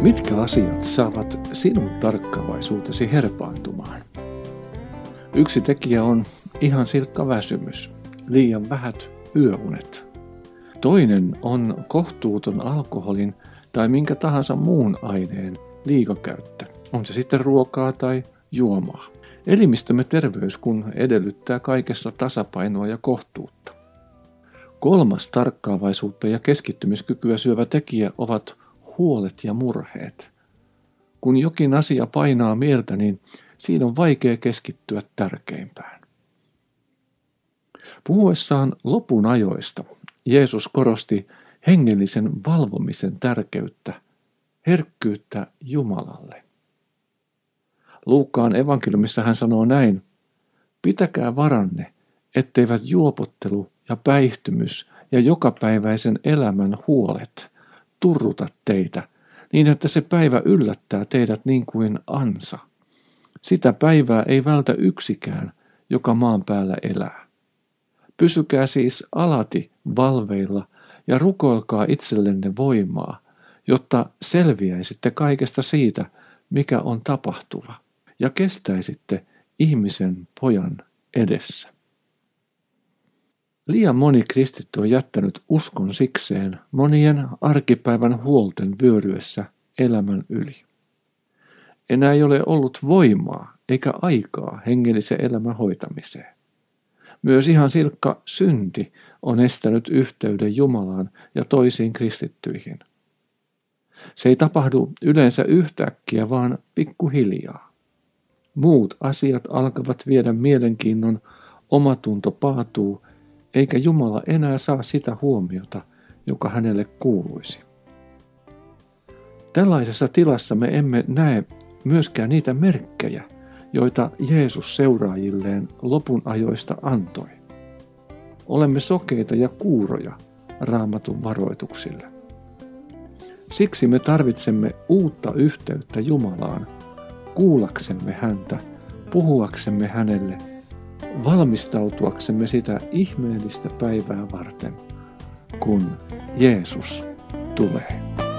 Mitkä asiat saavat sinun tarkkaavaisuutesi herpaantumaan? Yksi tekijä on ihan silkka väsymys, liian vähät yöunet. Toinen on kohtuuton alkoholin tai minkä tahansa muun aineen liikakäyttö, on se sitten ruokaa tai juomaa. Elimistömme terveys kun edellyttää kaikessa tasapainoa ja kohtuutta. Kolmas tarkkaavaisuutta ja keskittymiskykyä syövä tekijä ovat huolet ja murheet. Kun jokin asia painaa mieltä, niin siinä on vaikea keskittyä tärkeimpään. Puhuessaan lopun ajoista Jeesus korosti hengellisen valvomisen tärkeyttä, herkkyyttä Jumalalle. Luukkaan evankeliumissa hän sanoo näin: pitäkää varanne, etteivät juopottelu ja päihtymys ja jokapäiväisen elämän huolet turruta teitä, niin että se päivä yllättää teidät niin kuin ansa. Sitä päivää ei vältä yksikään, joka maan päällä elää. Pysykää siis alati valveilla ja rukoilkaa itsellenne voimaa, jotta selviäisitte kaikesta siitä, mikä on tapahtuva, ja kestäisitte ihmisen pojan edessä. Liian moni kristitty on jättänyt uskon sikseen monien arkipäivän huolten vyöryessä elämän yli. Enää ei ole ollut voimaa eikä aikaa hengellisen elämän hoitamiseen. Myös ihan silkka synti on estänyt yhteyden Jumalaan ja toisiin kristittyihin. Se ei tapahdu yleensä yhtäkkiä, vaan pikkuhiljaa. Muut asiat alkavat viedä mielenkiinnon, omatunto paatuu, eikä Jumala enää saa sitä huomiota, joka hänelle kuuluisi. Tällaisessa tilassa me emme näe myöskään niitä merkkejä, joita Jeesus seuraajilleen lopun ajoista antoi. Olemme sokeita ja kuuroja Raamatun varoituksille. Siksi me tarvitsemme uutta yhteyttä Jumalaan, kuullaksemme häntä, puhuaksemme hänelle, valmistautuaksemme sitä ihmeellistä päivää varten, kun Jeesus tulee.